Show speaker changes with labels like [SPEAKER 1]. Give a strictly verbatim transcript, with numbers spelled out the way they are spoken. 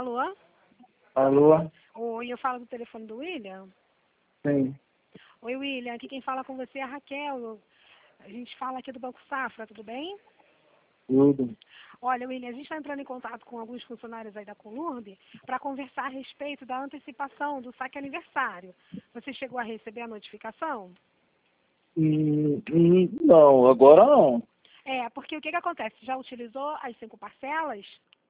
[SPEAKER 1] Alô?
[SPEAKER 2] Alô?
[SPEAKER 1] Oi, eu falo do telefone do William?
[SPEAKER 2] Sim.
[SPEAKER 1] Oi, William, aqui quem fala com você é a Raquel. A gente fala aqui do Banco Safra, tudo bem?
[SPEAKER 2] Tudo.
[SPEAKER 1] Olha, William, a gente está entrando em contato com alguns funcionários aí da Colurb para conversar a respeito da antecipação do saque aniversário. Você chegou a receber a notificação?
[SPEAKER 2] Hum, hum, não, agora não.
[SPEAKER 1] É, porque o que, que acontece? Já utilizou as cinco parcelas?